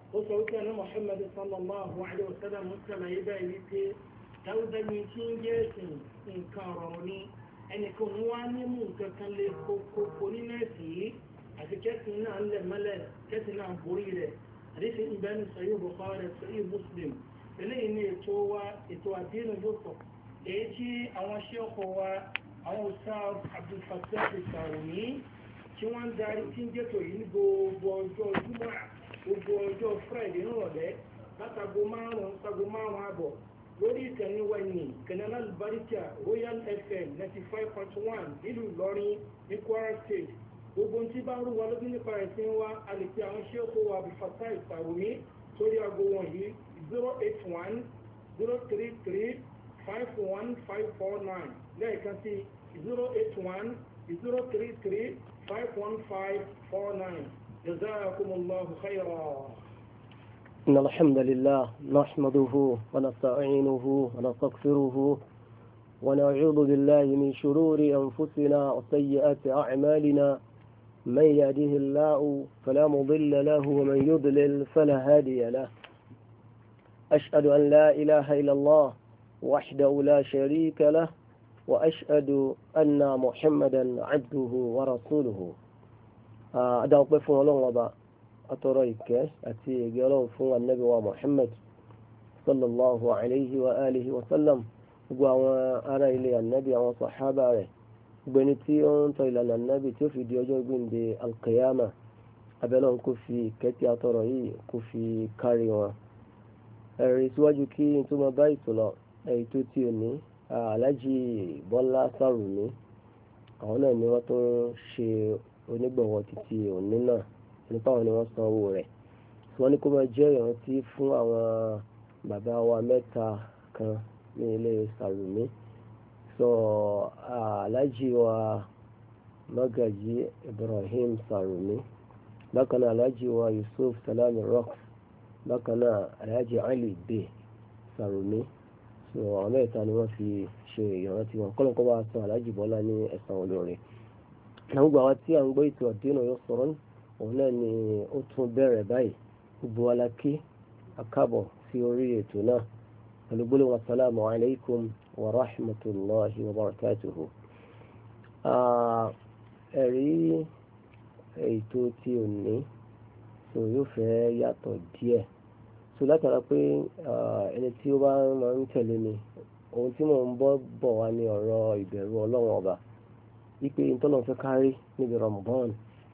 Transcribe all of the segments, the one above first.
ó sọ wípé ẹni Muhammad sallallahu alaihi wasallam mùsùlùmí yìí bẹ́ẹ̀ wípé dáúdájú tí ń jẹ́ ẹ̀sìn nǹkan ọ̀rọ̀ ni ẹnìkan ní wá ní mú nǹkan kan lè kókó nínú ẹ̀sìn yìí àti kẹ́sìn náà ń lẹ̀ mọ́lẹ̀ kẹ́sìn náà borí rẹ̀ àdéhùn ìbẹ́nu Sahih Bukhari Sahih Muslim eléyìí ní ètò àdínú yóò sọ èyí tí àwọn ṣẹ́ọ̀kọ̀ wa àwọn Ustaz Abdul Fattah Al-Sarumi tí wọ́n ń darí tí ń jẹ́tò yìí ní gbogbo ọjọ́ Jímọ̀ gbogbo ọjọ́ Friday nírọ̀lẹ́ látago 5 àbọ̀ lórí ìkànnì wẹ̀nì Canal Albarika Royal FM 95.1 nílùú Ìlọrin ní Kwara State. Gbogbo tí bá ń rú wa lójú nípa ẹ̀sìn wa a lè pe àwọn ṣẹ́ọ̀kọ̀ wa Abdul Fattah Al-Sarumi sórí aago wọ̀nyí 081 033 51549 lẹ́ẹ̀kan sí 081 033 51549. جزاكم الله خيرا. إن الحمد لله نحمده ونستعينه ونستغفره ونعوذ بالله من شرور أنفسنا وسيئات أعمالنا من يهده الله فلا مضل له ومن يضلل فلا هادي له أشهد أن لا إله إلا الله وحده لا شريك له وأشهد أن محمدا عبده ورسوله أدعوك بفهم الله وضع أتريك أتي قالوا فهم النبي ومحمد صلى الله عليه وآله وسلم وأنا إلي النبي وصحابه بنتي أنت إلى النبي تفي ديوجو بندي القيامة أبلون كفي كتي أتري كفي كاريوا الرسواج كي انتم بايتوا أي توتيوني Alhaji Bọ́lá Sàrùmí àwọn náà ni wọ́n tó ń ṣe onígbọ̀wọ́ títí òní náà nípa àwọn ni wọ́n san owó rẹ̀ tí wọ́n ní kó máa jẹ́ ìrántí fún àwọn bàbá wa mẹ́ta kan ní ilé Sàrùmí sọ Alhaji wa Magaji Ibrahim Sàrùmí bákan náà Alhaji wa Yusuf Salami Rock bákan náà Alhaji Ali Bey Sàrùmí so àwọn mẹ́ta ni wọ́n fi ṣe ìrántí wọn kọ́lọ́kọ́ bá san Alhaji Bọ́lá ní ẹ̀san olóore. àwọn gbogbo àwọn tí à ń gbọ́ ètò àdéhùn yóò sọ̀rọ̀ òun náà ni ó tún bẹ̀rẹ̀ báyìí gbogbo alákí akábọ̀ sí orí ètò náà pẹ̀lú gbólóhùn assalamu alaikum wa rahmatullahi wa barakatuhu. ẹ̀rí ètò tí ò ní so yóò fẹ́ yàtọ̀ díẹ̀ so látara pé ẹni tí ó bá máa ń tẹ̀lé mi ohun tí mò ń bọ̀ wá ní ọ̀rọ̀ ìbẹ̀rù Ọlọ́run ọba wípé ìtọ́nà fẹ́ kárí níbi Ramadan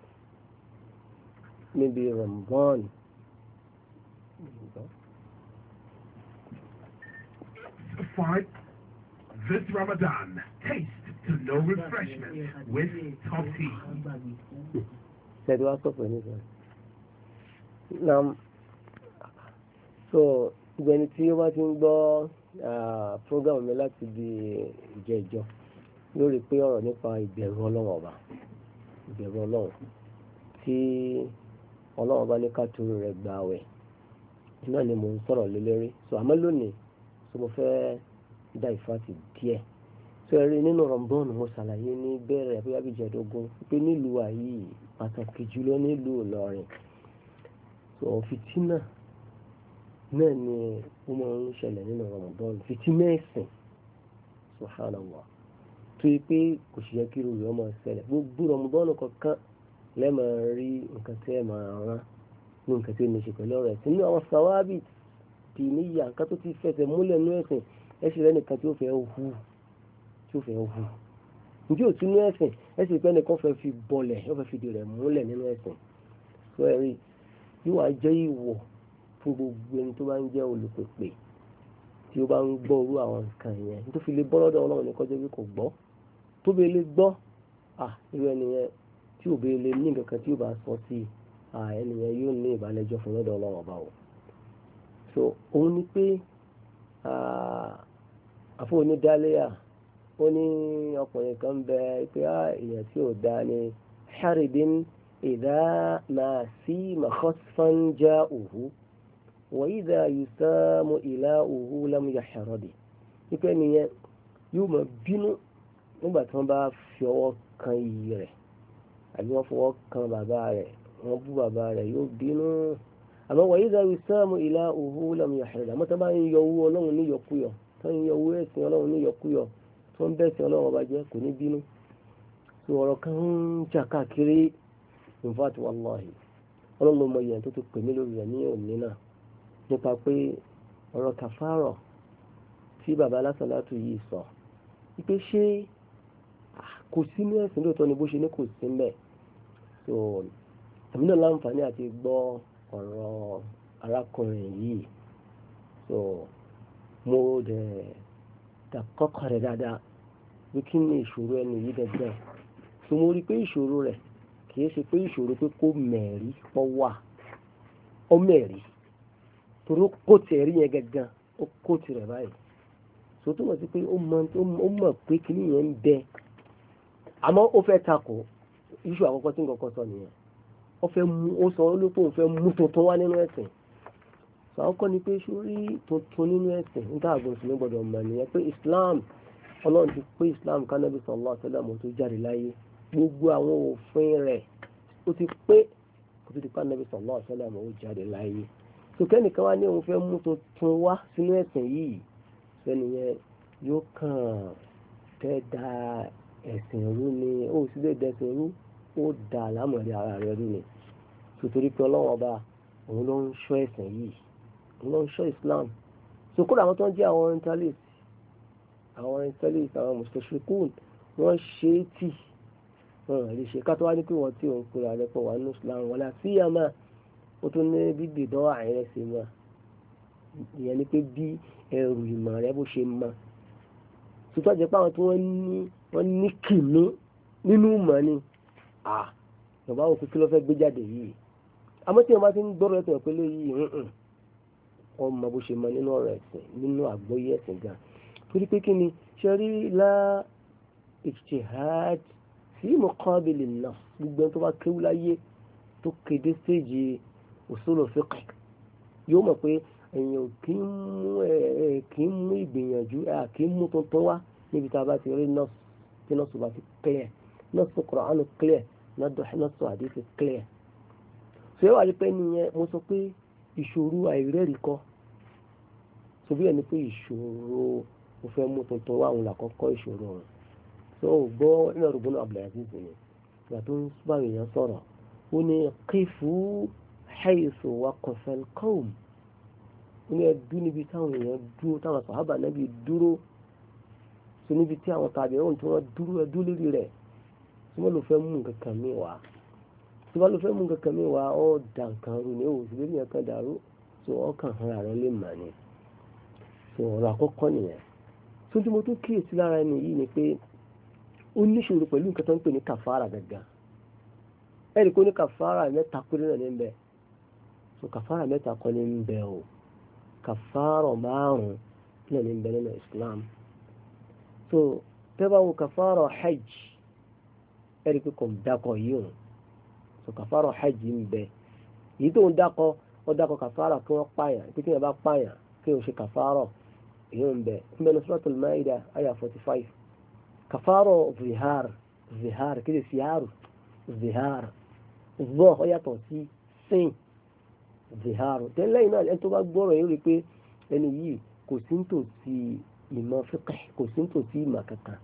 This Ramadan, taste to no refreshment with top tea. Ṣé wá sọ pé nígbà náà so ìgbẹ́ni tí ó bá ti ń gbọ́ program mi láti di ìjẹ́jọ́ lórí pé ọ̀rọ̀ nípa ìbẹ̀rù Ọlọ́run ọba ìbẹ̀rù Ọlọ́run tí Ọlọ́run ọba ní kátóró rẹ̀ gba àwẹ̀ náà ni mò ń sọ̀rọ̀ lé lérí so àmọ́ lónìí so mo fẹ́ dá ìfàtì díẹ̀ so ẹ̀rí nínú Ramadan mo ṣàlàyé ní bẹ̀rẹ̀ bóyá bí jẹ̀dógún pé nílùú àyè pàtàkì jùlọ nílùú Ìlọrin so fìtínà náà ni ó máa ń ṣẹlẹ̀ nínú Ramadan fìtínà ẹ̀sìn subhanallah tó yẹ pé kò sì yẹ kí irú rẹ̀ máa ṣẹlẹ̀ gbogbo Ramadan kọ̀ọ̀kan lẹ́ẹ̀máa rí nǹkan tí ẹ̀ máa rán ní nǹkan tí ó ní ṣe pẹ̀lú ọ̀rọ̀ ẹ̀sìn nínú àwọn sàwábì tì níyà nǹkan tó ti fẹsẹ̀ múlẹ̀ nínú ẹ̀sìn ẹ̀sìn rẹ̀ nìkan tí ó fẹ́ hu njẹ́ òtún ní ẹ̀sìn ẹ̀sìn pé ẹnìkan fẹ́ fi bọlẹ̀ ó fẹ́ fi di rẹ̀ múlẹ̀ nínú ẹ̀sìn tó ẹ̀rí yóò wá jẹ́ ìwọ̀ fún gbogbo ẹni tó bá ń jẹ́ olùpèpè tí ó bá ń gbọ́ orú àwọn nǹkan yẹn tó fi lè bọ́ lọ́dọ̀ Ọlọ́run ní kọjá bí kò gbọ́ tó bẹ́ẹ̀ lè gbọ́ irú ẹnìyẹn tí ò bẹ́ẹ̀ lè ní nǹkan kan tí ó bá sọ sí ẹnìyẹn yóò ní ìbálẹ́jọ́ fún lọ́dọ̀ Ọlọ́run ọba o so òun ni pé àfọ onídàálẹ́yà ó ní ọkùnrin kan bẹ pé èèyàn tí ò dáa ni haribin ìdá máa sí makhasfan ja'uhu wa idha yusamu ila'uhu lam yahradi nípa ẹnìyẹn yóò máa bínú nígbà tí wọ́n bá fi ọwọ́ kan iyì rẹ̀ àbí wọ́n fọwọ́ kan bàbá rẹ̀ wọ́n bú bàbá rẹ̀ yóò bínú àmọ́ wà yíza wisamu ilahuhu lam yahrid àmọ́ tó bá ń yọ owó ọlọ́run ní yọkúyọ tó ń yọ owó ẹ̀sìn ọlọ́run ní yọkúyọ tó ń bẹ̀sìn ọlọ́run ọba jẹ́ kò ní bínú. tó ọ̀rọ̀ kan ń jà káàkiri in fact wallahi ọlọ́run ló mọ ìyẹn tó ti pè mí lórí rẹ̀ ní òní náà nípa pé ọ̀rọ̀ kàfárọ̀ tí bàbá alásàlátù yìí sọ wípé ṣé kò sí ní ẹ̀sìn lóòótọ́ ni bó ṣe ní kò sí mẹ́. so àmì náà láǹfààní àti gbọ́ ọ̀rọ̀ arákùnrin yìí so mo dẹ̀ dàkọ́kọ̀ rẹ̀ dáadáa bí kí ni ìṣòro ẹni yìí gẹ́gẹ́ so mo rí pé ìṣòro rẹ̀ kìí ṣe pé ìṣòro pé kó mẹ̀rí pọ̀ wà ó mẹ̀rí torí kó tẹ̀rí yẹn gẹ́gẹ́ ó kó tirẹ̀ báyìí so tó mọ̀ sí pé ó mọ̀ pé kí ni yẹn ń bẹ àmọ́ ó fẹ́ takò iṣu àkọ́kọ́ tí nǹkan kan sọ nìyẹn ó sọ olóòpó òun fẹ́ mú tuntun wá nínú ẹ̀sìn so àkọ́kọ́ ni pé sórí tuntun nínú ẹ̀sìn níta àgbọ̀nsì ní gbọ́dọ̀ mọ̀ nìyẹn pé Islam ọlọ́run ti pé Islam kánábì sallallahu alaihi wasallam tó jáde láyé gbogbo àwọn òfin rẹ̀ ó ti pé kó tó di kánábì sallallahu alaihi wasallam ó jáde láyé so kẹ́nìkan wá ní òun fẹ́ mú tuntun wá sínú ẹ̀sìn yìí sẹ́niyẹn yóò kàn fẹ́ da ẹ̀sìn rú ni ó sì lè dẹ̀sìn rú ó da àlámọ̀rí ara rẹ̀ rú ni sotori pé ọlọ́wọ́n ọba òun ló ń ṣọ́ ẹ̀sìn yìí òun ló ń ṣọ́ Islam so kódà àwọn tó ń jẹ́ àwọn orientalist àwọn mustashriqun wọ́n ṣe é tì wọ́n lè ṣe ká tó wá ní pé wọ́n tí òun pera rẹ̀ pọ̀ wá ní Islam wọn la sí àmà ó tún ní bíbí ìdánwò àyẹ̀rẹ̀ sí mọ́ ìyẹn ni pé bí ẹrù ìmọ̀ rẹ̀ bó ṣe mọ́ tuntun àjẹ́ pé àwọn tí wọ́n ní kìnnú nínú ìmọ̀ ni yorùbá òkú kí ló fẹ́ gbé jáde yìí àmọ́ tí wọ́n bá ti ń gbọ́rọ̀ ẹ̀sìn pẹ̀lú yìí wọ́n mọ bó ṣe mọ nínú ọ̀rọ̀ ẹ̀sìn nínú àgbọ́yé ẹ̀sìn gan torí pé kí ni ṣe rí la ijtihad fi muqabil an-nass gbogbo ẹni tó bá kéwú láyé tó kéde stéèjì usul fiqh yóò mọ̀ pé èèyàn kì í mú ìgbìyànjú kì í mú tuntun wá níbi tá a bá ti rí nọ́ọ̀sì tí nọ́ọ̀sì bá ti clear nọ́ọ̀sì Kùránì clear nọ́ọ̀sì àdìsí clear. ṣé wàá rí pé nìyẹn mo sọ pé ìṣòro àìrẹ́rìí kọ́ ṣòbí ẹni pé ìṣòro mo fẹ́ mú tuntun wá àwọn làkọ́kọ́ ìṣòro rẹ̀ tó o gbọ́ nínú ọ̀rùn bọ́nà Abdulaziz ni ìgbà tó ń bá èèyàn sọ̀rọ̀ ó ní qifu haythu waqafa al-qawm ó ní ẹdú níbi táwọn èèyàn dúró táwọn sàhábà Nábì dúró so níbi tí àwọn tàbí ohun tí wọ́n dúró ẹdú lórí rẹ̀ tí wọ́n lò fẹ́ mú nǹkan kan mí wá tí wọ́n lò fẹ́ mú nǹkan kan mí wá ó dà nǹkan rú ni ó sì lórí yẹn kan dàrú so ọkàn hàn ara lè mà ní so ọ̀rọ̀ àkọ́kọ́ nìyẹn tó tí mo tún kíyèsí lára ẹni yìí ni pé ó níṣòro pẹ̀lú nǹkan tó ń pè ní kàfàrà gàgà ẹ̀rí kó ní kàfàrà mẹ́ta péré náà ní ń bẹ so kàfàrà mẹ́ta kọ́ ní ń bẹ o kàfàrà márùn-ún náà ní ń bẹ nínú Islam so tẹ́bà wo kàfàrà hajj ẹ̀rí pé kò dákọ̀ yìí o so kàfàrà hajj ń bẹ èyí tó ń dákọ̀ ó dákọ̀ kàfàrà kí wọ́n pààyàn pé kí wọ́n bá pààyàn kí wọ́n ṣe kàfàrà èyí ń bẹ ní Suratul Maida àyà 45 kàfàrà zihar kí lè siyaru zihar zọ́ ọ yàtọ̀ sí sin zihar tẹ́lẹ̀ iná ẹni tó bá gbọ́rọ̀ yìí rí pé ẹni yìí kò sí nítòsí ìmọ̀ fiqh kò sí nítòsí ìmọ̀ kankan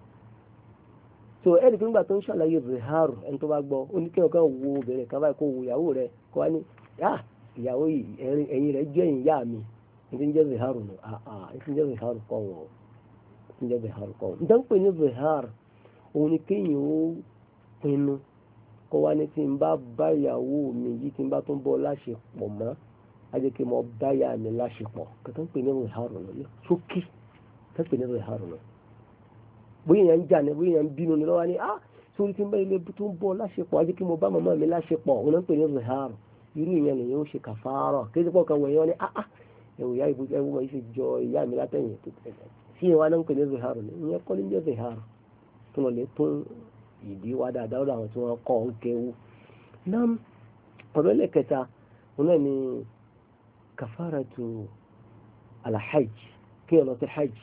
so ẹni pé nígbà tó ń ṣàlàyé zihar ẹni tó bá gbọ́ ó ní kí ọkàn wo obìnrin kan báyìí kó wo ìyàwó rẹ̀ kó wá ní ìyàwó yìí ẹ̀yìn rẹ̀ jẹ́ ìyá mi ní jẹ́ zihar nù ní jẹ́ zihar kọ́ wọ̀ ní jẹ́ zihar kọ́ wọ̀ nítorí pé ní zihar òun ni kéèyàn ó pinnu kó wá ní tí n bá bá ìyàwó mi yìí tí n bá tún bọ́ láṣepọ̀ mọ́ ajẹ́ kí mo bá yà mí láṣepọ̀ kí tó ń pè ní zihar nù ní ṣókí tó ń pè ní zihar nù bóyá èèyàn ń jà ní bóyá èèyàn ń bínú ni lọ́wọ́ ní sórí tí n bá ilé tó ń bọ́ láṣepọ̀ ajẹ́ kí mo bá màmá mi láṣepọ̀ òun ń pè ní zihar irú ìyẹn nìyẹn ó ṣe kàfàrà kí ẹ̀sìn pọ̀ kan wọ̀nyí wọn ní ẹ̀wù ìyá ìbú ẹ̀wù wọn ṣe jọ ìyá mi látẹ̀yìn sí ìwà náà ń pè ní zihar ni ìyẹn kọ́ ní jẹ́ zihar tó lọ lè tún ìdí wá dáadáa lọ́dọ̀ àwọn tí wọ́n kọ́ ń kéwú. náà ọ̀rọ̀ ẹlẹ́kẹta wọn náà ni kàfàràtù alhajj kí ẹ lọ sí hajj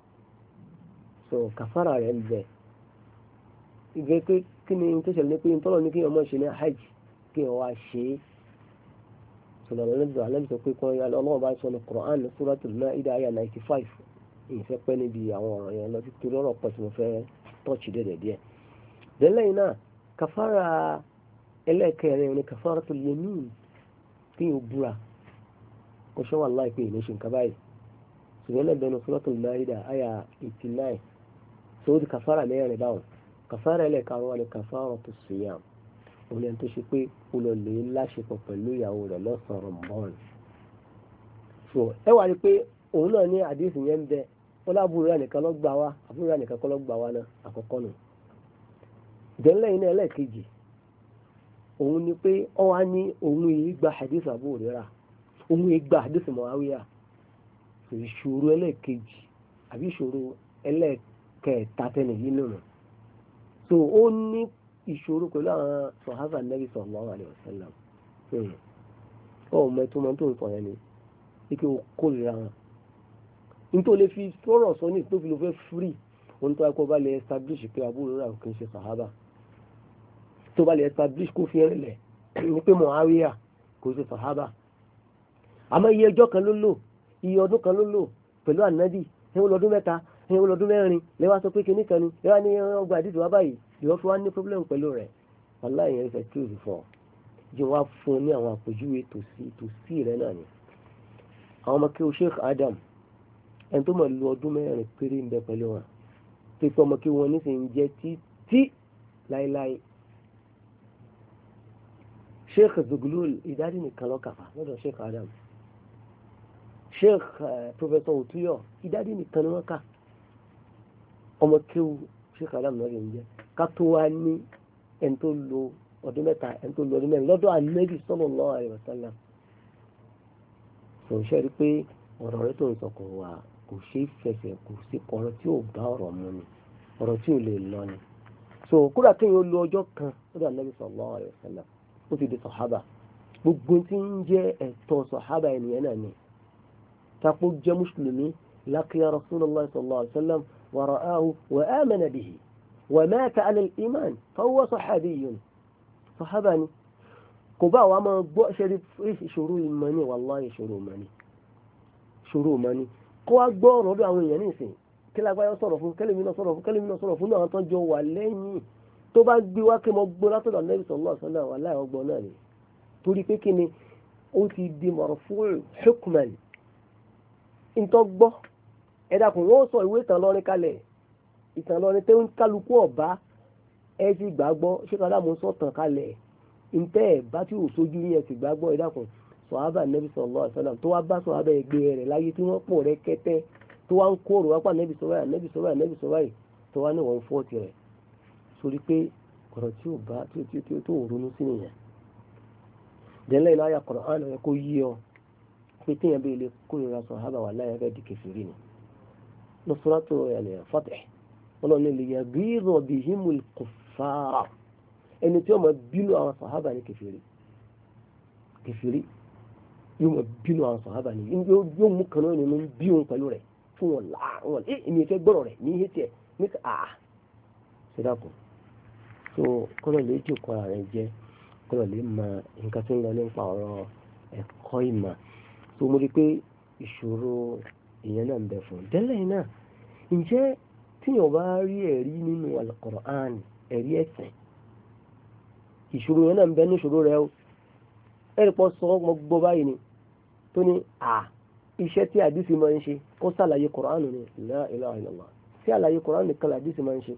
so kàfàrà rẹ̀ ń bẹ̀ ìgbẹ́ pé kí ni tó ṣẹlẹ̀ ní pé tọ́lọ̀ ní kí ọmọ ṣe ní hajj kí ọ wá ṣe é sọlọ́lọ́ alẹ́ sọ pé kọ́ ọlọ́run bá sọ ní Qur'an ní Suratul Maida àyà 95 ìfẹ́ pẹ́ níbi àwọn ọ̀rọ̀ yẹn lọ títí lọ́rọ̀ pọ̀ tí mo fẹ́ tọ́ọ̀chì dẹ̀dẹ̀ díẹ̀. dẹ́lẹ́yìn náà kàfàrà ẹlẹ́ẹ̀kẹrin ní kafaratul yamin kí yóò búra kó ṣe wà láì pé ìní ṣe nǹkan báyìí ṣùgbọ́n lẹ́bẹ̀ẹ́nu Suratul Maida àyà 89 tó di kàfàrà mẹ́rin báwọn kàfàrà ẹlẹ́ẹ̀karùn wà ní kafaratus siyam òun ẹni tó ṣe pé ó lọ lè láṣepọ̀ pẹ̀lú ìyàwó rẹ̀ lọ́sàn-án Ramadan. so ẹ wà ní pé òun náà ní àdéhùn yẹn ń bẹ ó lábúrò rẹ̀ nìkan ló gbà wá àbúrò rẹ̀ nìkan kọ́ ló gbà wá náà àkọ́kọ́ nù. dẹ́lẹ́yìn náà ẹlẹ́ẹ̀kejì òun ni pé ọ wá ní òun yìí gba hadith Abu Hurairah òun yìí gba hadith Muawiya ìṣòro ẹlẹ́ẹ̀kejì àbí ìṣòro ẹlẹ́ẹ̀kẹta tẹ́lẹ̀ yìí nínú. so ó ní ìṣòro pẹ̀lú àwọn sọ̀hábà Nabi sallallahu alaihi wasallam ọmọ ẹ̀tọ́ mọ́ tó ń sọ yẹn ni ike o kórìíra wọn nítorí lè fi sọ̀rọ̀ sọ ní ìtòfi ló fẹ́ fúrì òun tó akọ bá lè establish pé Abu Hurairah kì í ṣe sọ̀hábà tó bá lè establish kó fi ẹrẹ̀lẹ̀ ní pé Muawiya kò ṣe sọ̀hábà àmọ́ iye ọjọ́ kan ló lò iye ọdún kan ló lò pẹ̀lú ànábì ẹ̀wọ̀n lọ́dún mẹ́ta ẹ̀wọ̀n lọ́dún mẹ́rin lẹ́wà sọ pé kíní kan ni lẹ́wà ní ọgbà àdìsí wa báyìí ìwọ́n fi wá ní problem pẹ̀lú rẹ̀ wàláhì yẹn fẹ́ tí ò sì fọ́ jẹ́ wá fún ní àwọn àpèjúwe tòsí rẹ̀ náà ni àwọn ọmọ kí o Sheikh Adam ẹni tó mọ̀ lu ọdún mẹ́rin péré ń bẹ pẹ̀lú wọn tó pé ọmọ kí wọn nísìnyí jẹ́ títí láíláí Sheikh Zuglul ìdádì nìkan lọ́kàfà lọ́dọ̀ Sheikh Adam Sheikh Professor Otuyo ìdádì nìkan ni wọ́n kà ọmọ kí o Sheikh Adam lọ́dọ̀ ń jẹ́ ká tó wá ní ẹni tó lo ọdún mẹ́ta ẹni tó lo ọdún mẹ́rin lọ́dọ̀ Ànábì sallallahu alaihi wasallam sọ ṣe rí pé ọ̀rọ̀ rẹ tó ń sọ kò wà kò ṣe é fẹsẹ̀ kò sí ọ̀rọ̀ tí ò bá ọ̀rọ̀ mu ni ọ̀rọ̀ tí ò lè lọ ni so kódà kéèyàn lo ọjọ́ kan lọ́dọ̀ Ànábì sallallahu alaihi wasallam ó ti di sọ̀hábà gbogbo tí ń jẹ́ ẹ̀tọ́ sọ̀hábà ènìyàn náà ni tako jẹ́ mùsùlùmí laqiya Rasulullah sallallahu alaihi wasallam wa ra'ahu wa amana bihi wa mata ala al-iman fa huwa sahabiyyun sọ̀hábà ni kò bá wa máa gbọ́ ṣẹ́rí ìṣòro ìmọ̀ ní wàláhì ìṣòro ìmọ̀ ní kó wá gbọ́ ọ̀rọ̀ ọdún àwọn èèyàn nìsín kí lágbáyọ́ sọ̀rọ̀ fún kẹ́lẹ́mí náà sọ̀rọ̀ fún náà tó jọ wà lẹ́yìn tó bá gbé wá kí mo gbọ́ látọ̀dọ̀ Ànábì sallallahu alaihi wasallam wàláhì ọgbọ́n náà ni torí pé kí ni ó ti di marfu' hukman ìtọ́ gbọ́ ẹ̀dá kò wọ́n sọ ìwé ìtàn lọ́rin kalẹ̀ ìtàn lọ́rin tó ń kálukú ọ̀bá ẹ ti gbàgbọ́ ṣé kàdá mo sọ̀tàn kalẹ̀ ntẹ́ ẹ̀ bá tí ò sójú yẹn ti gbàgbọ́ ìdákun sọ̀hábà Nabi sallallahu alaihi wasallam tó wá bá sọ̀hábà ẹgbẹ́ rẹ̀ láyé tí wọ́n pọ̀ rẹ̀ kẹ́tẹ́ tó wá ń kóró wápá Nabi sọ̀rọ̀ tó wá ní wọ́n fọ́ tirẹ̀ sórí pé ọ̀rọ̀ tí ò bá tí ò ronú sí nìyẹn. dẹ́lẹ́ iná ayà Qur'an rẹ̀ kó yí ọ pé téèyàn bí ilé kórìíra sọ̀hábà wà láyé fẹ́ di kèfèrí ni. Nusratu Fath ọlọ́ni lè yẹ gírọ̀ bihimul kuffar ẹni tí ó máa bínú àwọn sàhábà ní kèfèrí yóò máa bínú àwọn sàhábà ní yóò mú kan náà nínú bí òun pẹ̀lú rẹ̀ fún wọn láàrín èmi ìfẹ́ gbọ́rọ̀ rẹ̀ ní ihe tiẹ̀ ní ṣẹ́dàkùn so kọ́nà lè jòkó ara rẹ̀ jẹ́ kọ́nà lè mọ nǹkan tó ń lọ nípa ọ̀rọ̀ ẹ̀kọ́ ìmọ̀ so mo rí pé ìṣòro ìyẹn náà ń bẹ fún un tẹ́lẹ̀ náà ǹjẹ́ tíyàn bá rí ẹ̀rí nínú Al-Qur'an ẹ̀rí ẹ̀sìn ìṣòro yẹn náà ń bẹ ní ìṣòro rẹ o ẹ̀rí pọ̀ sọ ọmọ gbọ́ báyìí ni tó ní iṣẹ́ tí àdìsí máa ń ṣe kó sàlàyé Kùránù ni la ilaha illallah sí àlàyé Kùránù nìkan làdìsí máa ń ṣe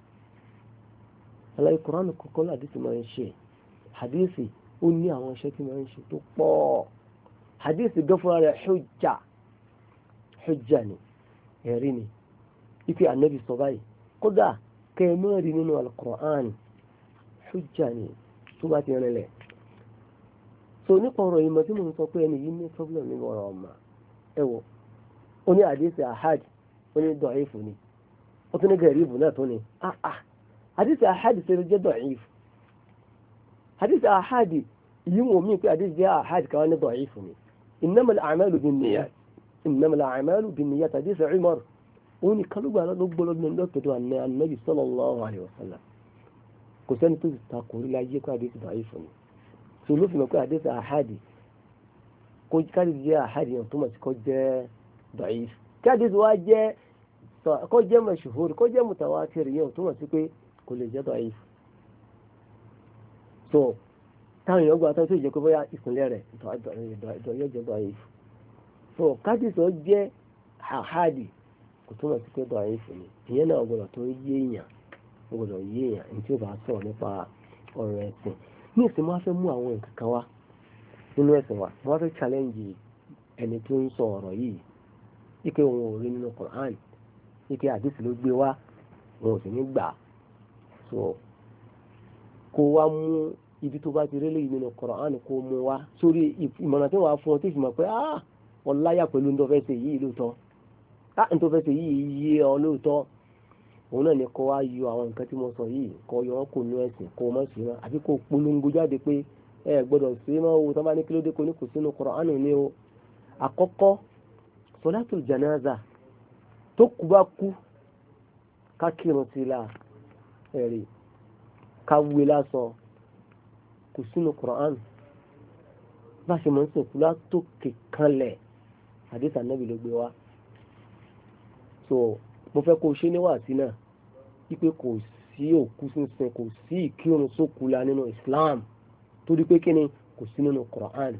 àlàyé Kùránù kọ̀ọ̀kan làdìsí máa ń ṣe àdìsí ó ní àwọn iṣẹ́ tí máa ń ṣe tó pọ̀ àdìsí gan fúnra rẹ̀ hujja ni ẹ̀rí ni ipe ànábì sọ báyìí kódà kẹ́ẹ̀mẹ́rin nínú Al-Qur'an hujja ni tó bá ti rìnlẹ̀ so nípa ọ̀rọ̀ ìmọ̀ tí mo ń sọ pé ẹni yìí ní problem nínú ọ̀rọ̀ ọ̀ma ẹ̀wọ̀ ó ní àdìsí ahad ó ní dọ̀ífù ni ó tún ní gẹ̀rìbù náà tó ní àdìsí ahad ṣe ló jẹ́ dọ̀ífù àdìsí ahad yìí wọ́n mí pé àdìsí jẹ́ ahad káwọn ní dọ̀ífù ni innamal a'malu binniyat àdìsí Umar òun ni kálùgbà lọ́gbọ́lọ́gbọ́n lọ́tọ̀dọ̀ Ànábì sallallahu alaihi wasallam kò sẹ́ni tó ti takò orí láyé kó àdìsí dọ̀ífù ni so ló fi mọ̀ pé àdìsí ahad kó káàdì jẹ́ àhádì yẹn tó mọ̀ sí kó jẹ́ da'if káàdì tó wá jẹ́ kó jẹ́ mashhur kó jẹ́ mutawatir yẹn tó mọ̀ sí pé kò lè jẹ́ da'if. so táwọn èèyàn gba tó jẹ́ pé bóyá ìpínlẹ̀ rẹ̀ yóò jẹ́ da'if. so káàdì tó jẹ́ àhádì kò tó mọ̀ sí pé da'if ni ìyẹn náà gbọ́dọ̀ tó yéèyàn ní tí ó bá sọ̀rọ̀ nípa ọ̀rọ̀ ẹ̀sìn. ní ìsìn máa fẹ́ mú àwọn nǹkan kan wá nínú ẹ̀sìn wa wọ́n fẹ́ challenge ẹni tó ń sọ ọ̀rọ̀ yìí ike òun ò rí nínú Quran ike àdìsí ló gbé wá wọn ò sì ní gbà. so kó wá mú ibi tó bá ti rí lẹ́yìn nínú Quran kó mú wá sórí ìmọ̀ràn tí wọ́n á fún ọ tí ì fi mọ̀ pé ọláyà pẹ̀lú nítorí fẹ́ ṣe yìí lóòótọ́ nítorí fẹ́ ṣe yìí yé ọ lóòótọ́ òun náà ni kó wá yọ àwọn nǹkan tí mo sọ yìí kó yọ wọn kò nú ẹ̀sìn kó o má sí wọn àbí kó o polongo jáde pé ẹ gbọ́dọ̀ sí máa wo tó bá ní kílódé kó ní kò sínú Kùránì ní o. àkọ́kọ́ sọlátul janaza tó kú bá kú ká kírun sí la ẹ̀rí ká wé lásán kò sínú Kùránì bá ṣe mọ̀ ń sìnkú látòkè kanlẹ̀ àdìsí Ànábì ló gbé wá. so mo fẹ́ kó o ṣe níwàásí náà wípé kò sí òkú sínsìn kò sí ìkírun sókú la nínú Islam torí pé kí ni kò sí nínú Quran.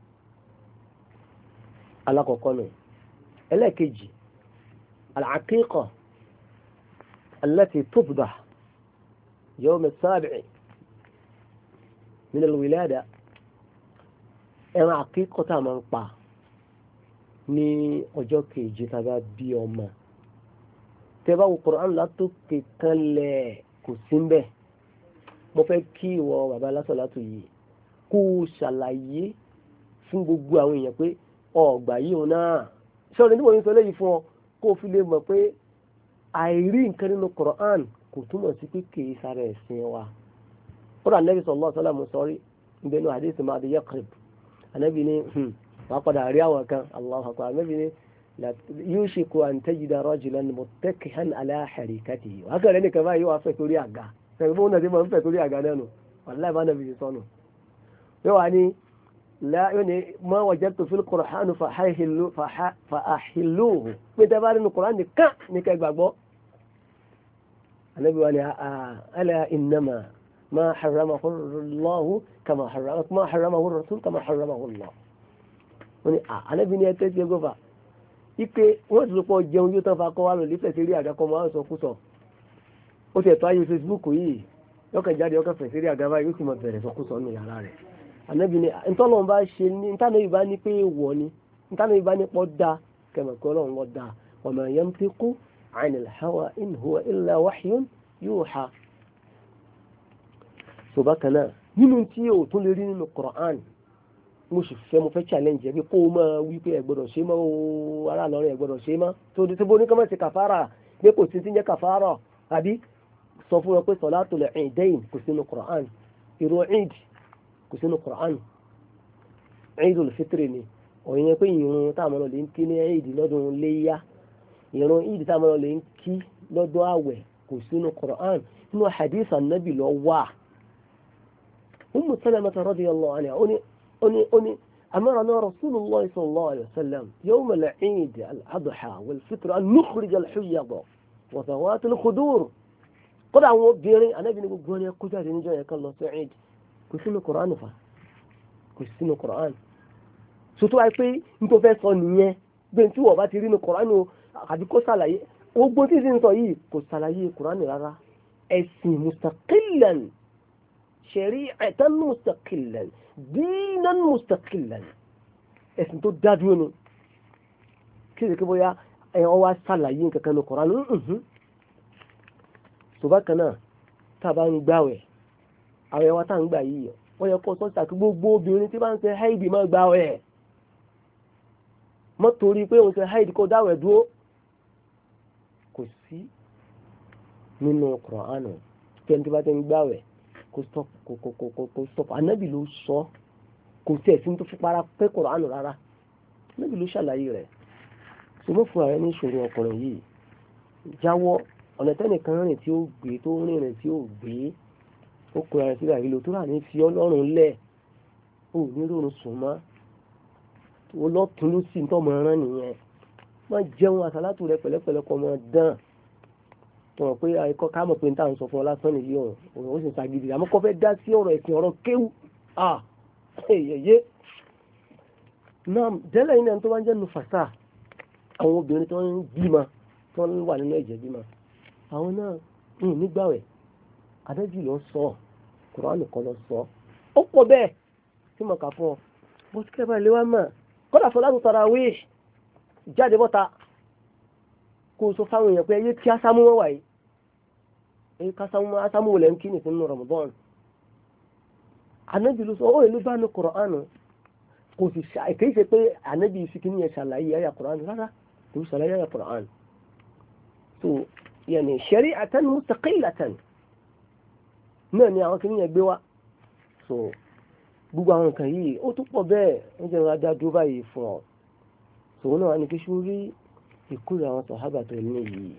alákọ̀ọ́kọ́ nù. ẹlẹ́ẹ̀kejì al-aqiqa allati tubdah yawm as-sabi' min al-wilada ẹran àkíkà tá a máa ń pa ní ọjọ́ kejì tá a bá bí ọmọ tẹ́bá wo Qur'an látòkè kanlẹ̀ kò sí ń bẹ̀. mo fẹ́ kí ìwọ bàbá lásọ̀látò yìí kó o ṣàlàyé fún gbogbo àwọn èèyàn pé ọgbà yìí ò náà ṣọ́ọ̀rọ̀ níbo ní sọ léyìí fún ọ kó o fi lè mọ̀ pé àìrí nǹkan nínú Qur'an kò túmọ̀ sí pé kìí sára ẹ̀sìn wa. kódà Ànábì sallallahu alaihi wasallam sọ́rí ìbẹ̀nu hadith Ma'di Yaqrib Ànábì ní wàá padà rí àwọn kan Allahu akbar Ànábì ní yushiku an tajida rajulan muttakihan ala harikatihi wàá kẹrẹ nìkan báyìí wàá fẹ́ torí àga fẹ́ẹ́ fún nàdí máa ń fẹ́ torí àga náà nù wàláì bá nàbì sọnù. yóò wá ní ma wajadtu fil Qur'an fa ahilluhu pé tẹ́ bá rí nu Qur'an nìkan ní kẹ́ gbàgbọ́. Ànábì wa ni ala innama ma harramahu Allahu kama harramahu ar-rasul kama harramahu Allah. wọ́n ní Ànábì ni ẹ tẹ́ ti ẹ gbọ́fà ike wọ́n ti lọ́pọ̀ jẹun yóò tán fa kọ́ wá lò lífẹ̀ sí rí àga kan máa ń sọ kú sọ. ó ti ẹ̀tọ́ ayé Facebook yìí yọkàn jáde yọkàn fẹ̀ sí rí àga báyìí yóò sì mọ̀ bẹ̀rẹ̀ sọ kú sọ nù yàrá rẹ̀. Ànábì ni ntọ́lọ́run bá ṣe ní ntánàbí bá ní pé wọ̀ ni ntánàbí bá ní pọ́ da kẹmọ̀ pé ọlọ́run lọ da wa ma yantiqu anil hawa in huwa illa wahyun yuha. ṣùgbọ́n kan náà nínú tí o tún lè rí nínú Qur'an mo fẹ́ challenge ẹ pé kó o máa wí pé ẹ gbọ́dọ̀ ṣe mọ́ o ará lọ́rùn ẹ gbọ́dọ̀ ṣe mọ́ tó di tí bó ní kọ́ mọ̀ sí kàfàrà pé kò sí ti ń jẹ́ kàfàrà àbí sọ fún wọn pé salatul Eidain kò sínú Qur'an ìrun Eid kò sínú Qur'an Eidul Fitri ni òyìn yẹn pé ìrun táwọn ọmọ lè ń kí ní Eid lọ́dún léyà ìrun Eid táwọn ọmọ lè ń kí lọ́dún àwẹ̀ kò sínú Qur'an nínú hadith Ànábì ló wà. Ummu Salamah radiyallahu anha أني أمرنا رسول الله صلى الله عليه وسلم يوم العيد الأضحى والفطر أن نخرج الحيض وذوات الخدور قد عمو بيري أنا بني بقولي كجاري نجا يك الله سعيد كسينو قرآن كسينو قرآن سوتو أي في نتو في صنية بنتو أبا ترينو قرآن àbí kó ṣàlàyé ogbó tí ń sọ yìí kò ṣàlàyé Kùránì rárá ẹ̀sìn mustaqillan shari'atan mustaqillan dinan mustaqillan ẹ̀sìn tó dájú ni kí ni kí bóyá ẹ̀yàn wá ṣàlàyé nǹkan kan ní Kùránì tó bá kan náà tá a bá ń gbàwẹ̀ àwọn ẹwà tá à ń gbà yìí wọ́n yẹ kó sọ́sà kí gbogbo obìnrin tí bá ń ṣe haidi máa gbàwẹ̀ mọ́ torí pé òun ṣe haidi kó dáwẹ̀ dúró kò sí nínú Kùránì tí ẹni tí bá ti ń gbàwẹ̀ kó stop anábì ló sọ kò sí ẹ̀sìn tó fi para pé Kùránì rárá anábì ló ṣàlàyé rẹ̀ ṣùgbọ́n fún ààrẹ ní ìṣòro ọkùnrin yìí jáwọ́ ọ̀nà tẹ́nìkan rìn tí ó gbé tó rìnrìn tí ó gbé ó kóra rẹ̀ síra ìlò tó rà ní fi ọlọ́run lẹ̀ ó ní rọrùn sùn mọ́ lọ́tún ló sì ń tọ́ mọ̀ ọ́rán nìyẹn má jẹun àsálàtù rẹ pẹ̀lẹ́pẹ̀lẹ́ kọ́ mọ́ dán tó mọ̀ pé àìkọ́ ká mọ̀ pé ń tà ń sọ fún ọ lásán nìyí òun ó sì ń sagidi àmọ́ kọ́ fẹ́ dá sí ọ̀rọ̀ ẹ̀sìn ọ̀rọ̀ kéwù yẹ̀yẹ́ náà jẹ́lẹ̀ yìí náà tó bá ń jẹ́ nufasa àwọn obìnrin tó ń bímọ tó ń wà nínú ẹ̀jẹ̀ bímọ àwọn náà nígbàwẹ̀ adájú lọ sọ Kùránì kan lọ sọ ó pọ̀ bẹ́ẹ̀ tí mo kà fún ọ bó ti kẹ́ bá ilé wa mọ̀ kọ́dà fọlá tó tara wíì jáde bọ́ta kó o sọ fáwọn èèyàn pé ẹyẹ kí ásámú wọn wà yìí ẹyẹ kí ásámú wọlé ń kí ní sínú Ramadan anábì ló sọ ó èlú bá ní Kùránì kò sì kì í ṣe pé anábì ìfikíní yẹn ṣàlàyé ẹyà Kùránì rárá kò sì ṣàlàyé ẹyà Kùránì so yẹnì shari'atan mustaqillatan náà ni àwọn kìnìyàn gbé wá so gbogbo àwọn nǹkan yìí ó tún pọ̀ bẹ́ẹ̀ ń jẹ́ ìrora dúró báyìí fún ọ tòun náà ní kí ṣó rí ìkórè àwọn sàhábà tó ní yìí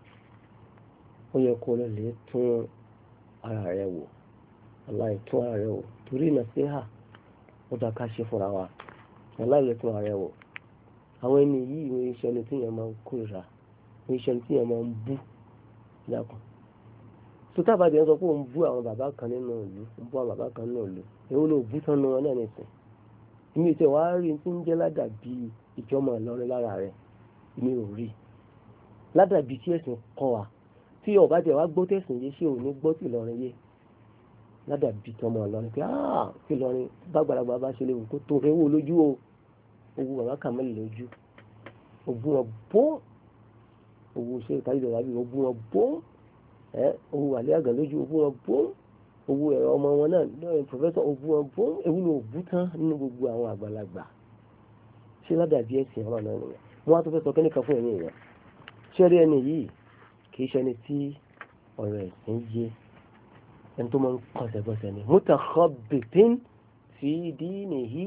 ó yẹ kó lè tún ara rẹ wò aláì tún ara rẹ wò torí nàṣíhà ó dá ká ṣe fúnra wa aláì lè tún ara rẹ wò àwọn ẹni yìí ìwé iṣẹ́ ni tíyẹn máa ń kórìíra ìwé iṣẹ́ ni tíyẹn máa ń bú dákun tó tábàdì ẹ sọ pé òun bú àwọn bàbá kan nínú ìlú òun bú àwọn bàbá kan nínú ìlú èwo ló bú tán nu wọn náà nìsín ìmí ìtẹ̀ wàá rí tí ń jẹ́ ládàbí ìjọmọ̀ Ìlọrin lára rẹ̀ mi ò rí ládàbí tí ẹ̀sìn kọ́ wa tí ọba tẹ̀ wá gbọ́ tẹ̀sìn yé ṣé ò ní gbọ́ tí Ìlọrin yé ládàbí tọmọ Ìlọrin pé kí Ìlọrin bá gbàlagbà bá ṣe léwu kó tó ewu lójú o owó bàbá Kàmẹ́lì lójú ògùn wọn bó owó ṣe ìtàjú ìjọba bí ògùn wọn bó owó wàlẹ́ àgàn lójú ògùn wọn bó owó ẹ̀rọ ọmọ wọn náà pòfẹ́sọ̀ ògùn wọn bó ewu ló bú tán nínú gbogbo àwọn àgbàlagbà ṣé ládàbí ẹ̀sìn ọ̀rọ̀ náà nìyẹn wọ́n á tó fẹ́ sọ kẹ́nìkan fún ẹ̀yìn rẹ̀ ṣé rí ẹni yìí kì í ṣẹni tí ọ̀rọ̀ ẹ̀sìn yé ẹni tó máa ń kọsẹ̀ bọ́sẹ̀ ni mutakhabbitin fi dinihi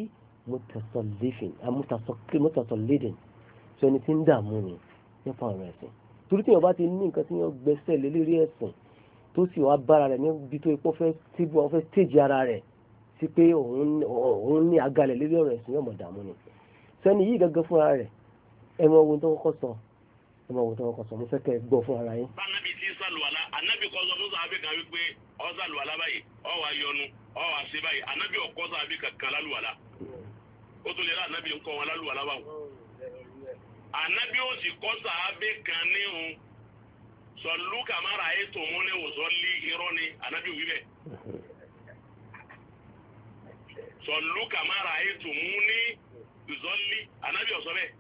mutasallidin ṣé ẹni tí ń dààmú ni nípa ọ̀rọ̀ ẹ̀sìn torí tí wọ́n bá ti ní nǹkan tí wọ́n gbẹ́sẹ̀ lé lérí ẹ̀sìn tó sì wá bára rẹ̀ níbi tó ipò fẹ́ tíbu àwọn fẹ́ stéèjì ara rẹ̀ sí pé òun ní agalẹ̀ lérí ọ̀rọ̀ ẹ̀sìn yóò mọ̀ dààmú ni sẹ́ni yìí gẹ́gẹ́ fúnra rẹ̀ ẹmọ ohun tó kọ́kọ́ sọ mo fẹ́ kẹ́ gbọ́ fún ara yín. bánabi tí sàlùwàlá anábì kọ́ sọ fún sàbẹ̀ kan wípé ọ sàlùwàlá báyìí ọ wà yọnu ọ wà ṣe báyìí anábì ọkọ sàbẹ̀ kankan lálùwàlá ó tún lè rà anábì ńkọ́ wọn lálùwàlá báwọn. anábì ó sì kọ́ sàbẹ̀ kan níhun sọlú kàmára ètò mú ní òsọ́lí irọ́ ni anábì wí bẹ́ẹ̀. sọlú kàmára ètò mú ní òsọ́lí anábì ọ̀sọ́ bẹ́ẹ̀.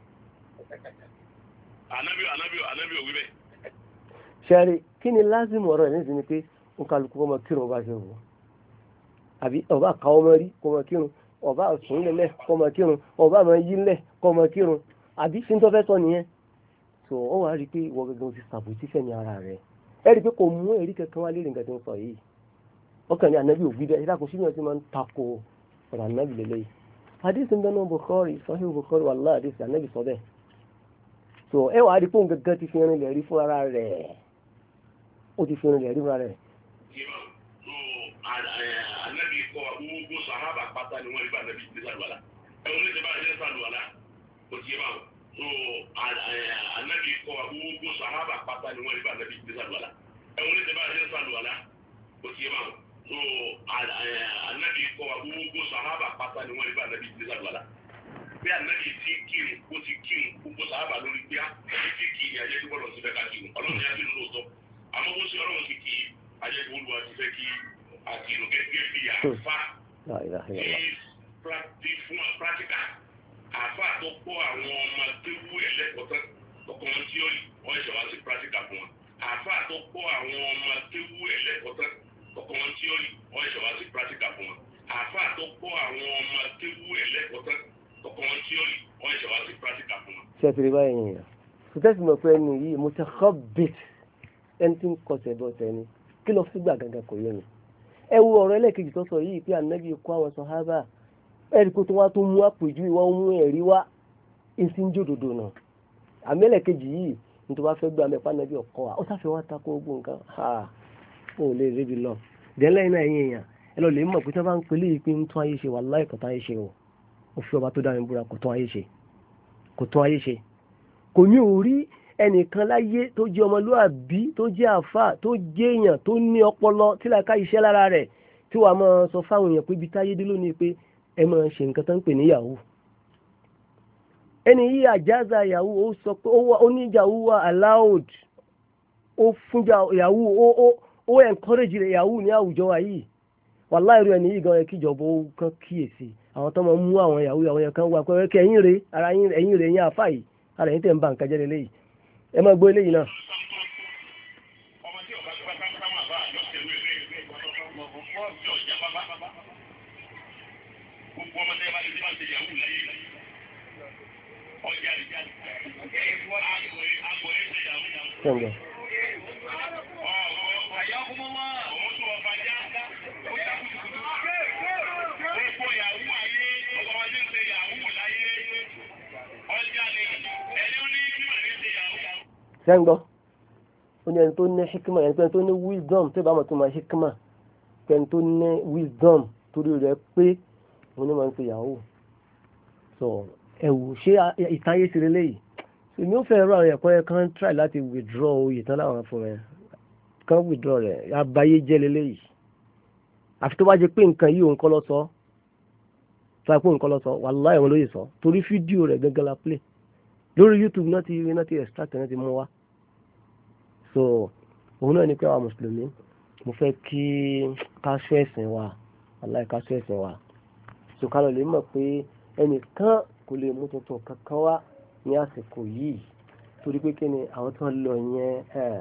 Ànábì òwí bẹ́ẹ̀. ṣẹ́rí kí ni lázìmù ọ̀rọ̀ ẹ̀ nísìnyí pé ń kálukú kọ́ mọ kírun bá ṣe wò àbí ọba àkàwọ́ mọ́ rí kọ́ mọ kírun ọba àsùn lẹ́lẹ̀ kọ́ mọ kírun ọba àmọ́ yí lẹ̀ kọ́ mọ kírun àbí fi ń tọ́ fẹ́ sọ nìyẹn tó ọ wá rí i pé ìwọ gẹ́gẹ́ ti sàbòtí fẹ̀mí ara rẹ̀ ẹ rí i pé kò mú ẹ̀rí kankan wá lérí nǹkan tó ń sọ yìí ọkàn ní ànábì òwí bẹ́ẹ̀ ìdáko sínú ẹ̀ tí máa ń tako ọ̀rọ̀ ànábì lélẹ́yìí hadith ń bẹ́ẹ̀ náà Bukhari Sahih Bukhari wallahi hadith ànábì sọ bẹ́ẹ̀ so ẹ wàá rí fóun gẹ́gẹ́ ti fi irin lẹ̀ rí fúnra rẹ̀ ó ti fi irin lẹ̀ rí fúnra rẹ̀. Ànábì kọ́ gbogbo sàhábà pátá ni wọ́n rí bá ànábì ti sàlùwàlá ẹ̀wọ̀n ní ti bá ànábì sàlùwàlá kò tiẹ̀ bá wọn so ànábì kọ́ gbogbo sàhábà pátá ni wọ́n rí bá ànábì ti sàlùwàlá ẹ̀wọ̀n ní ti bá ànábì sàlùwàlá kò tiẹ̀ bá wọn so ànábì kọ́ gbogbo sàhábà pátá ni wọ́n rí bá ànábì ti sàlùwàlá bí ànábì ti kírun ó ti kírun gbogbo sàhábà lórí pé ẹni tí kì í ajẹ́ tí bọ́lọ̀ sí fẹ́ ká kírun ọlọ́run yá kírun lóòótọ́ àmọ́ bó ṣe ọlọ́run ti kì í ajẹ́ tí olúwa ti fẹ́ kí àkírun gẹ́gẹ́ bí àfa tí fún pàtíkà àfa tó kọ́ àwọn ọmọ kéwú ẹlẹ́kọ̀ọ́tán ọkọ̀ wọn tí wọ́n ṣe wá sí pàtíkà fún wọn àfa tó kọ́ àwọn ọmọ kéwú ẹlẹ́kọ̀ọ́tán ọkọ̀ wọn tí wọ́n ṣe wá sí pàtíkà fún wọn àfa tó kọ́ àwọn ọmọ kéwú ẹlẹ́kọ̀ọ́tán ọkọ̀ wọn tí wọ́n ṣe wá sí pàtíkà fún wọn. ṣé ẹ ti rí báyìí yẹn sọtẹ́sì mọ̀ pé ẹni yìí mutakhabbit ẹni tí ń kọsẹ̀ bọ́sẹ̀ ni kí lọ sígbà gangan kò yé mi. ẹ wo ọ̀rọ̀ ẹlẹ́ẹ̀kejì tó sọ yìí pé ànábì kọ́ àwọn sàhábà ẹ̀rí kó tó wá tó mú àpèjú ìwà mú ẹ̀rí wá èsì ń jòdòdò náà àmì ẹlẹ́ẹ̀kejì yìí ní tó bá fẹ́ gbà mẹ́fà ànábì ọkọ wa ó sáfẹ́ wá takò ogun nǹkan ó lè rébi lọ dẹ́lẹ́ iná ẹ̀yìn èèyàn ẹ lọ lè mọ̀ pé tí wọ́n bá ń pelé ìpín ń tún ayé ṣe wà láìkọ̀ táyé ṣe o ó fi ọba tó dá mi búra kò tún ayé ṣe kò tún ayé ṣe kò ní orí ẹnìkan láyé tó jẹ́ ọmọlúàbí tó jẹ́ àfà tó jẹ́ èèyàn tó ní ọpọlọ tí làákà iṣẹ́ lára rẹ̀ tí wàá máa sọ fáwọn èèyàn pé ibi táyé dé lónìí pé ẹ máa ṣe nǹkan tó ń pè ní yahoo ẹni yìí àjáza yahoo ó sọ pé ó ní yahoo wà allowed ó fún yahoo ó encourage yahoo ní àwùjọ wa yìí wàláhì irú ẹni yìí gan ẹ kíjọba ó kàn kíyèsí àwọn tó máa mú àwọn yahoo yẹn kan wà pé ẹ̀yin rè ara ẹ̀yin rè yín àfà yìí ara ẹ̀yin tẹ̀ ń ba nǹkan jẹ́ lélẹ́yìí ẹ máa gbọ́ eléyìí náà. Sẹ́ńgẹ̀. Sẹ́ńgbọ́ ó ní ẹni tó ní hikima ẹni tó ní wisdom tó bá mọ̀ tó máa hikima ẹni tó ní wisdom torí rẹ̀ pé òun ní máa ń ṣe yahoo so ẹ̀wù ṣé ìtayé sí lélẹ́yìí èmi ò fẹ́ rọ àwọn ẹ̀kọ́ yẹn kan try láti withdraw oyè tán láwọn fún ẹ kan withdraw rẹ̀ abayé jẹ́ lélẹ́yìí àfi tó bá jẹ́ pé nǹkan yìí òun kọ́ lọ sọ tó bá pé òun kọ́ lọ sọ wàláhì òun ló yẹ sọ torí fídíò rẹ̀ gángan la play lórí YouTube náà ti extract náà ti mú wá so òun náà ní pé àwọn mùsùlùmí mo fẹ́ kí ká ṣọ́ ẹ̀sìn wa wàláhì ká ṣọ́ ẹ̀sìn wa so ká lọ lè mọ̀ pé ẹnìkan kò lè mú tuntun kankan wá ní àsìkò yìí torí pé kí ni àwọn tó ń lọ yẹn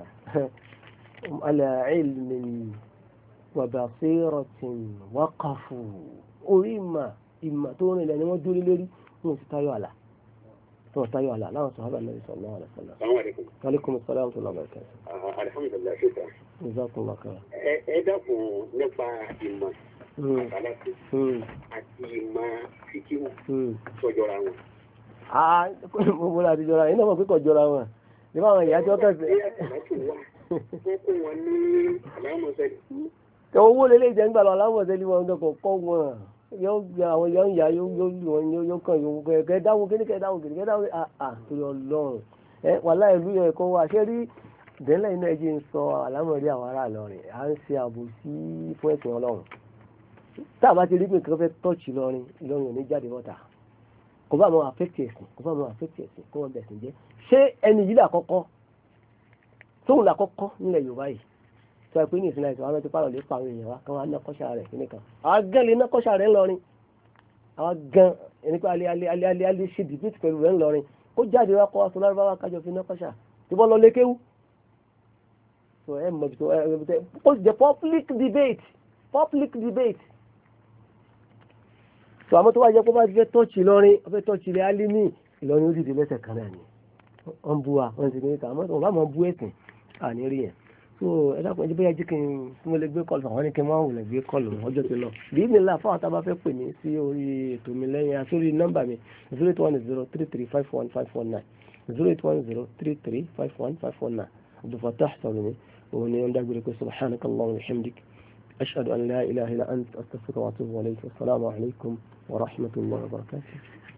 ala ilmin wa basiratin waqafu orí ìmọ̀ tó rìnlẹ̀ ni wọ́n dúró lérí wọn sì tayọ àlà láwọn sọ̀rọ̀ Ànábì sallallahu alaihi wasallam. Alaikum assalam wa rahmatullahi wa barakatuh. Alhamdulillah ṣèkà. Jazakumullah khairan. Ẹ dákun nípa ìmọ̀ àbálàkù àti ìmọ̀ fíkíwù sọ́jọ́ra wọn. Gbogbo láti jọra yìí náà mọ̀ pé kò jọra wọn ní báwọn ìyá tí wọ́n kẹsì. Wọ́n kó wọn ní àlámọ̀sẹ́lì. Owó lélẹ̀ ìjẹ́ ń gbà lọ àlámọ̀sẹ́lì wọn kò kọ́ wọn yóò gba àwọn ìyá ń yá yóò lù wọn yóò kàn yóò kẹ́ dáwọ́ kíní kẹ́ dáwọ́ kíní kẹ́ dáwọ́ torí Ọlọ́run wàhálà ìlú yẹn kọ́ wa ṣé rí dẹ́lẹ̀ iná ẹ̀jẹ̀ ń sọ àlámọ̀rí àwọn ará Ìlọrin à ń ṣe àbòsí fún ẹ̀sìn Ọlọ́run tá a bá ti rí pé nǹkan fẹ́ tọ́ọ̀chì Ìlọrin ò ní jáde bọ́ta kò bá àwọn àfẹ́tì ẹ̀sìn kó wọ́n bẹ̀sìn jẹ́ ṣé ẹni yìí làkọ́kọ́ tóun làkọ́kọ́ nílẹ̀ Yorùbá yìí tó ẹ pé ní ìsinmi àìsàn àwọn ti pààrọ̀ lè pa àwọn èèyàn wa kí wọ́n á ná kọ́ṣà rẹ̀ kíní kan àwọn gan lè ná kọ́ṣà rẹ̀ ńlọrin àwọn gan ẹni pé alẹ́ ṣe dìbìtì pẹ̀lú rẹ̀ ńlọrin kó jáde wá kọ́ aṣọ lárúbáwá kájọ fi ná kọ́ṣà tí wọ́n lọ lékéwú so ẹ mọ̀ tó ó jẹ́ public debate so àmọ́ tó wá jẹ́ pé bá ti fẹ́ tọ́ọ̀chì lọ́rin ọfẹ́ tọ́ọ̀chì rẹ̀ álímì Ìlọrin ó dìde lẹ́sẹ̀ kan náà ni wọ́n bu wa wọ́n ti ní ká àmọ́ wọ́n bá mọ̀ bú ẹ̀sìn àní rí yẹn so ẹ dákun ẹjẹ bóyá jí kí n fún mi lè gbé kọlù àwọn ní kí n máa wùlẹ̀ gbé kọlù ọjọ́ ti lọ bí mi là fáwọn tábà fẹ́ pè mí sí orí ètò mi lẹ́yìn àsórí nọ́mbà mi 08103351549 08103351549 Abdulfatah sọ̀rọ̀ mi òun ni wọ́n dágbére pé subhanaka Allahumma wa bihamdik ashhadu an la ilaha illa anta astaghfiruka wa atubu ilayk assalamu alaykum wa rahmatullahi wa barakatuh.